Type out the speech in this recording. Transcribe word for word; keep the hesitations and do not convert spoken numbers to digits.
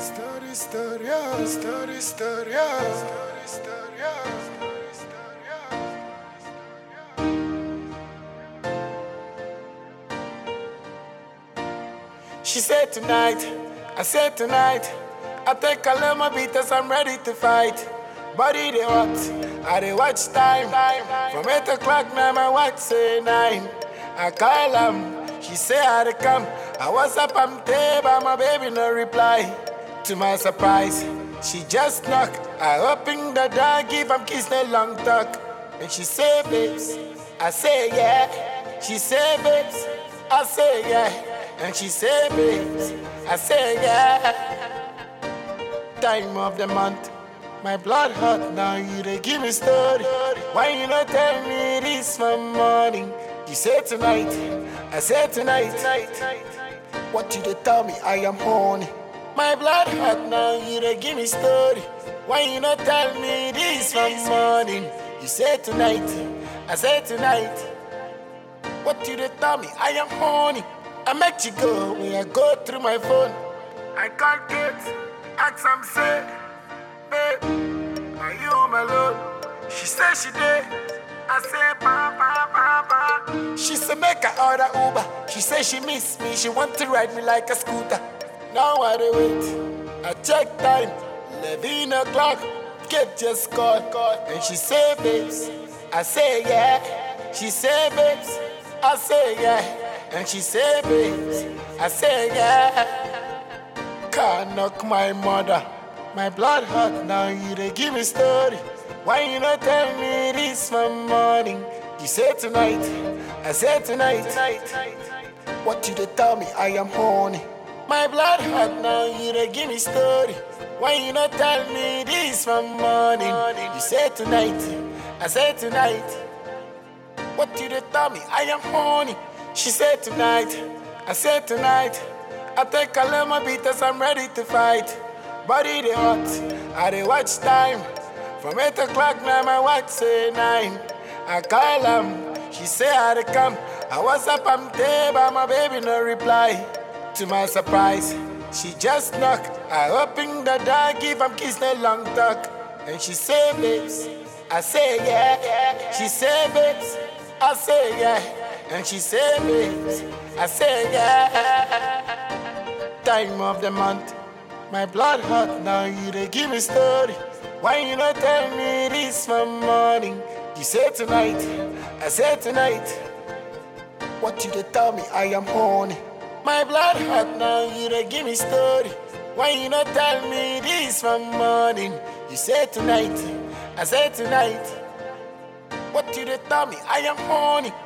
Story, story, oh, story, story, oh, story, story, oh, story, story, oh. She said tonight, I said tonight, I take a lemon beaters, I'm ready to fight. Body they hot, I they watch time. From eight o'clock now my watch say nine. I call them, she say I they come. I was up, I'm there, but my baby no reply. To my surprise, she just knock. I open the door, give am kiss, no long talk. And she say, babes, I say yeah. She say, babes, I say yeah. And she say, babes, I say yeah. Time of the month, my blood hot now. You they give me story. Why you not tell me this from morning? You say tonight, I say tonight. What you they tell me? I am horny. My blood hot now, you they give me story. Why you not tell me this from morning? You say tonight, I say tonight. What you they tell me? I am horny. I make you go when I go through my phone. I can't get, ask some say, babe, are you home alone? She say she did. I say pa pa pa pa. She say make her order Uber. She say she miss me. She want to ride me like a scooter. Now I dey wait, I check time, eleven o'clock, get just called, called. And she say, babes, I say yeah. She say, babes, I say yeah. And she say, babes, I say yeah. Can't knock my mother, my blood hot now, you dey give me story. Why you not tell me this from morning? You say tonight, I say tonight. What you dey tell me? I am horny. My blood hot now, you they give me story. Why you not tell me this from morning? You say tonight, I say tonight. What you they tell me? I am horny. She said tonight, I said tonight. I take a lemon beaters, I'm ready to fight. Body they hot, I they watch time. From eight o'clock now my watch say nine. I call them, she say I they come. I was up, I'm there, but my baby no reply. To my surprise, she just knock. I open the door, give am kiss, no long talk. And she say, babes, I say yeah. She say, babes, I say yeah. And she say, babes, I say yeah. Time of the month, my blood hot now. You they give me story. Why you not tell me this from morning? You say tonight, I say tonight. What you they tell me? I am horny. My blood hot now, you they give me story. Why you not tell me this from morning? You say tonight, I say tonight. What you they tell me? I am horny.